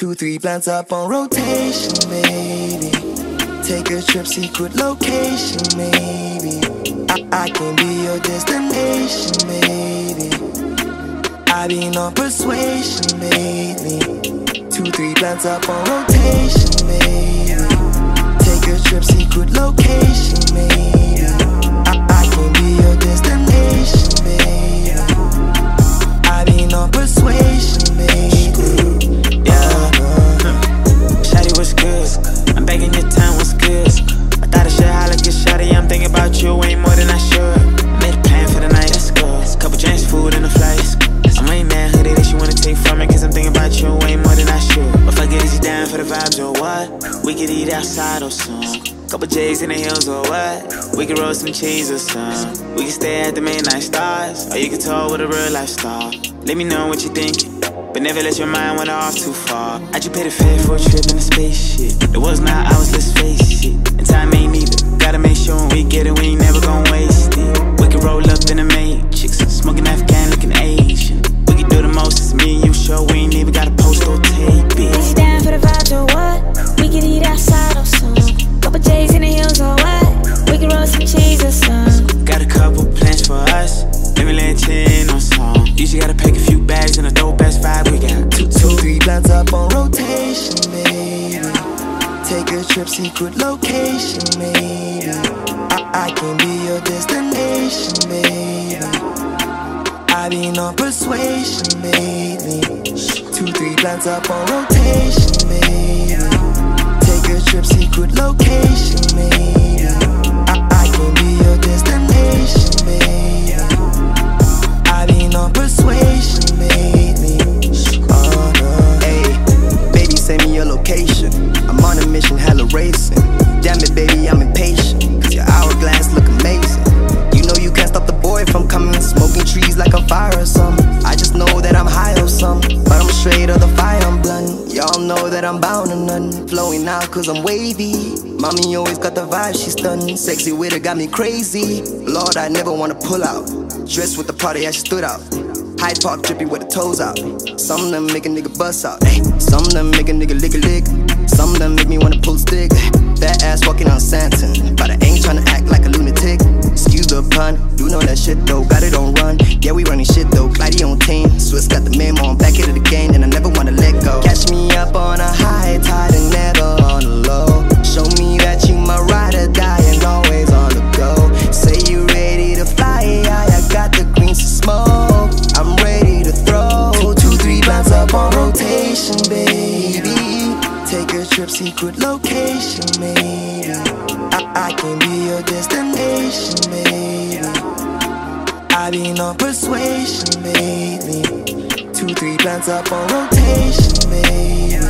2, 3 plants up on rotation, maybe. Take a trip, secret location, maybe. I can be your destination, maybe. I've been on persuasion lately. 2, 3 plants up on rotation, maybe. Take a trip, secret location, maybe. I can be your destination, baby. I've been on persuasion, baby. Yeah. Shawty, what's good? I'm begging your time, what's good? I thought I should holler, get shawty. I'm thinking about you way more than I should. I made a plan for the night, let's go. Couple drinks, food, and a flight. I'm way mad hoodie that you wanna take from me, cause I'm thinking about you way more than I should. But fuck it, is you down for the vibes or what? We could eat outside or some. Couple J's in the hills or what? We could roll some cheese or some. We could stay at the midnight stars, or you could tour with a real life star. Let me know what you're thinking, but never let your mind wander off too far. I just paid a fare for a trip in a spaceship. It was not ours, let's face it. And time ain't neither. Gotta make sure when we get it, we ain't never gon' waste it. We can roll up in the matrix, smoking Afghan, looking Asian. We can do the most, it's me and you, show we ain't even gotta post or tape it. Is you down for the vibes or what? We can eat outside or some. Couple J's in the hills or what? We can roll some cheese or some. Got a couple plans for us, let me let you in on some. You just gotta pack a few bags and a dope ass vibe we got. 2, 3 plants up on rotation, maybe. Take a trip, secret location, maybe. I can be your destination, baby. I've been on persuasion lately. 2, 3 plants up on rotation, maybe. Take a trip, secret location, maybe. I can be your destination, baby. I've been on persuasion lately. Oh no. Hey, baby, send me your location. I'm on a mission, hella racing. Damn it, baby, I'm impatient, cause your hourglass look amazing. You know you can't stop the boy from coming, smoking trees like a fire or something. I just know that I'm high on something, but I'm straight of the fire, I'm blunt. Y'all know that I'm bound to nothing, flowing out cause I'm wavy. Mommy always got the vibe, she's stunning. Sexy with her got me crazy. Lord, I never wanna pull out. Dressed with the party, I stood out. Hyde Park drippy with the toes out. Some of them make a nigga bust out. Some of them make a nigga lick a lick. Some of them make me wanna pull stick. Fat ass walking on Santon, but I ain't tryna act like a lunatic. Excuse the pun, you know that shit though. Got it on run, yeah we running shit though. Clyde on 10, Swiss got the memo. I'm back into the game and I never wanna let go. Catch me up on a high tide and never on the low. Show me that you my ride or die and always on the go. Say you ready to fly, I got the greens to smoke. I'm ready to throw 2, 3 plants up on rotation, baby. Take a trip, secret location, maybe. I can be your destination, maybe. I've been on persuasion lately. 2, 3 plants up on rotation, maybe.